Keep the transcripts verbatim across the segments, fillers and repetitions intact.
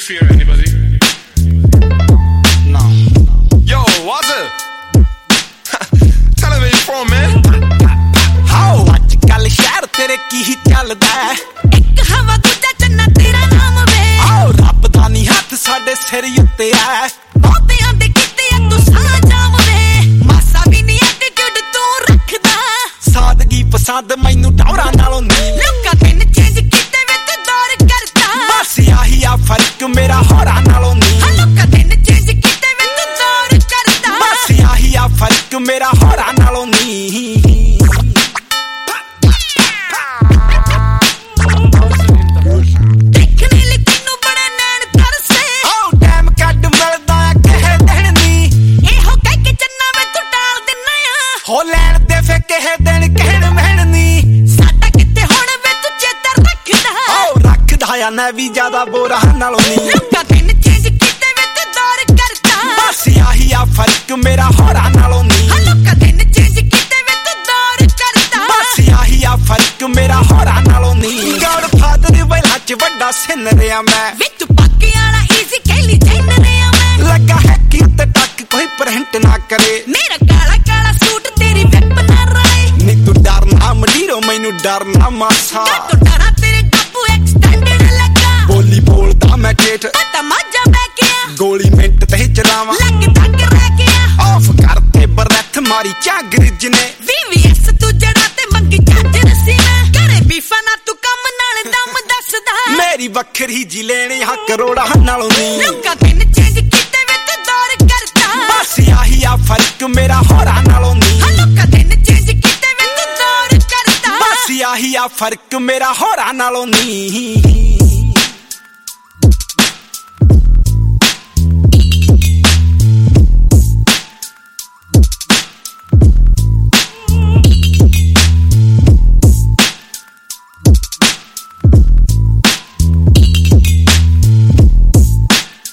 fear anybody? No. Yo, Wazza! Tell him where you from, man. How? ਅੱਜ ਕੱਲ ਸ਼ਹਿਰ ਤੇਰੇ ਕੀ ਚੱਲਦਾ ਇੱਕ ਹਵਾ ਦੂਜਾ ਚੰਨਾ ਤੇਰਾ ਨਾਮ ਵੇ ਆਓ ਰੱਬ ਦਾ ਨੀ ਹੱਥ ਸਾਡੇ ਸਿਰ ਉੱਤੇ ਆ ਬਹੁਤਿਆਂ ਦੇ ਕੀਤੇ ਆ ਤੂੰ ਸਾਹ ਜਾਮ ਵੇ ਮਾਸਾ ਵੀ ਨੀ ਐਟੀਟਿਊਡ ਤੂੰ ਰੱਖਦਾ ਸਾਦਗੀ ਪਸੰਦ ਮੈਨੂੰ ਟੌਰਾਂ ਨਾਲੋਂ ਨੀ ਲੋਕਾਂ ਤੇ ਚੇਂਜ ਕੀਤੇ ਵੇ ਤੂੰ ਦੌਰ ਕਰਦਾ ਬਸ ਆਹੀ ਆ ਫਰਕ ਮੇਰਾ ਹੋਰਾਂ ਨਾਲੋਂ ਨੀ ਲੋਕਾਂ ਤੇ ਚੇਂਜ ਕੀਤੇ ਵੇ ਤੂੰ ਦੌਰ ਕਰਦਾ ਬਸ ਆਹੀ ਆ ਫਰਕ ਮੇਰਾ ਹੋਰਾਂ ਨਾਲੋਂ ਨੀ ਹੋ ਲੈਣ ਦੇ ਫੇ ਕਿਹੇ ਦਿਨ ਕਹਿਣ ਮਹਿਣ ਨੀ ਸਾਡਾ ਕਿਤੇ ਹੁਣ ਵੇ ਤੂੰ ਚੇਤਾ ਰੱਖਦਾ ਓ ਰੱਖਦਾ ਆ ਨਾ ਵੀ ਜ਼ਿਆਦਾ ਬੋਰਾ ਨਾਲੋਂ ਨੀ ਲੋਕਾਂ ਤੇ ਚੇਂਜ ਕੀਤੇ ਵੇ ਤੂੰ ਦੌਰ ਕਰਦਾ ਬਸ ਆਹੀ ਆ ਫਰਕ ਮੇਰਾ ਹੋਰਾਂ ਨਾਲੋਂ ਨੀ ਲੋਕਾਂ ਤੇ ਚੇਂਜ ਕੀਤੇ ਵੇ ਤੂੰ ਦੌਰ ਕਰਦਾ ਬਸ ਆਹੀ ਆ ਫਰਕ ਮੇਰਾ ਹੋਰਾਂ ਨਾਲੋਂ ਨੀ ਗੌਡ ਫਾਦਰ ਵੈਲਾ ਚ ਵੱਡਾ ਸਿਨ ਰਿਆ ਮੈਂ ਵਿੱਚ ਪੱਕੇ ਵਾਲਾ ਈਜ਼ੀ ਕਹਿਲੀ ਜੈਨ ਰਿਆ ਮੈਂ ਲੱਗਾ ਹੈ ਕਿ ਤੇ ਟੱਕ ਕੋਈ ਪ੍ਰਿੰਟ ਨਾ ਕਰੇ ਮੇਰਾ ਕਾਲਾ ਕਾਲਾ ਸੂਟ ਤੇਰੀ ਵੈਪ ਨਾ ਰਾਏ ਨੀ ਤੂੰ ਡਰ ਨਾ ਮਡੀਰੋ ਮੈਨੂੰ ਡਰ ਨਾ ਮਾਸਾ ਤੂੰ ਡਰਾ ਤੇਰੇ ਗੱਪੂ ਐਕਸਟੈਂਡਡ ਲੱਗਾ ਬੋਲੀ ਬੋਲਦਾ ਮੈਂ ਠੇਠ ਪਤਾ ਮਾਜਾ ਬੈ ਗਿਆ ਗੋਲੀ ਮਿੰਟ ਤੇ ਚਲਾਵਾਂ ਲੱਗ ਤੱਕ ਰਹਿ ਗਿਆ ਆਫ ਕਰਤੇ ਬਰਥ ਮਾਰੀ ਝਾਗਰਿਜ ਨੇ ਵੀ ਵੀ ਐਸ ਤੂੰ ਜੜਾ ਤੇ ਮੰਗੀ ਛੱਜ ਰਸੀ ਮੈਂ ਘਰੇ ਬੀਫਾ ਨਾ ਤੂੰ ਕੰਮ ਨਾਲ ਦਮ ਦੱਸਦਾ ਮੇਰੀ ਵੱਖਰੀ ਜੀ ਲੈਣੀ ਹਾਂ ਕਰੋੜਾਂ ਨਾਲੋਂ ਨੀ ਲੋਕਾਂ ਤੇ ਚੇਂਜ ਕੀਤੇ ਵੇ ਤੂੰ ਦੌਰ ਕਰਦਾ ਬਸ ਆਹੀ ਆ ਫਰਕ ਮੇਰਾ ਹੋਰਾਂ ਨਾਲੋਂ ਨੀ ਲੋਕਾਂ ਤੇ ਚੇਂਜ ਕੀਤੇ ਵੇ ਤੂੰ ਦੌਰ ਕਰਦਾ ਬਸ ਆਹੀ ਆ ਫਰਕ ਮੇਰਾ ਹੋਰਾਂ ਨਾਲੋਂ ਨੀ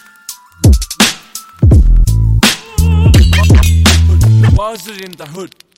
Wazza in the hood.